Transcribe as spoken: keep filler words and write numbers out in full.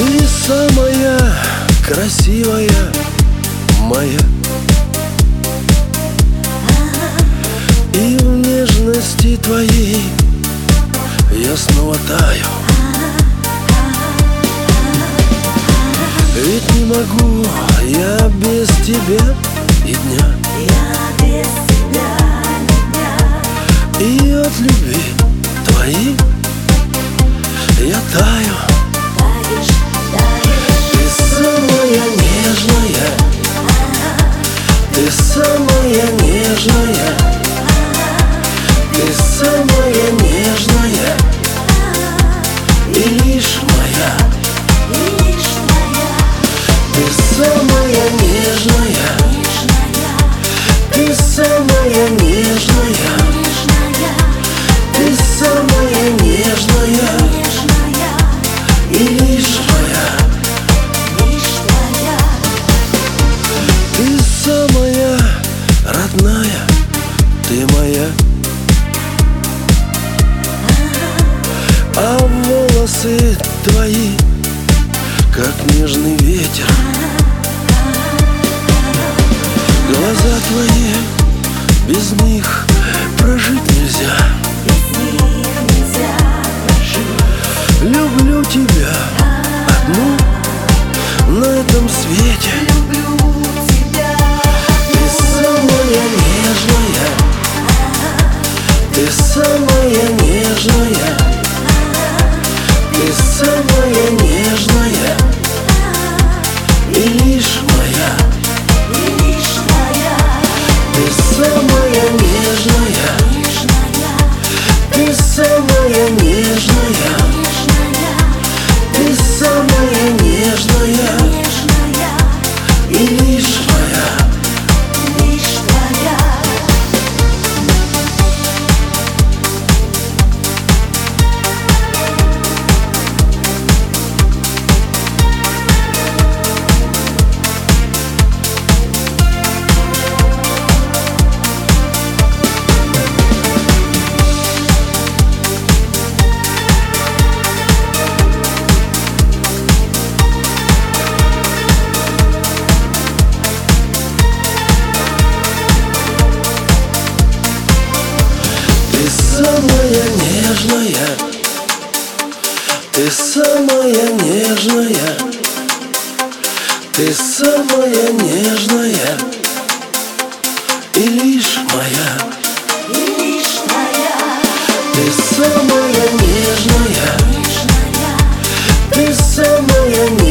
Ты самая красивая моя, и в нежности твоей я снова таю. Ведь не могу я без тебя и дня, Я без тебя ни дня. и от любви твоей я таю. Таешь, таешь. Ты самая нежная, ты самая нежная, ты самая нежная, и лишь моя. И лишь твоя Ты самая нежная, нежная, ты самая нежная, нежная, ты самая нежная, нежная, и лишь моя. лишь твоя. Ты самая родная, ты моя, а волосы твои, как нежный ветер. Глаза твои, без них прожить нельзя. Без них нельзя прожить. Люблю тебя одну на этом свете. Люблю тебя. Ты самая нежная, ты самая нежная, ты самая нежная, и лишь моя. И лишь твоя Ты самая нежная, нежная, ты самая нежная, нежная, ты самая нежная, нежная, и лишь моя. лишь твоя. Ты самая нежная, ты самая нежная, ты самая нежная, и лишь моя. И лишь твоя Ты самая нежная, нежная, ты самая нежная.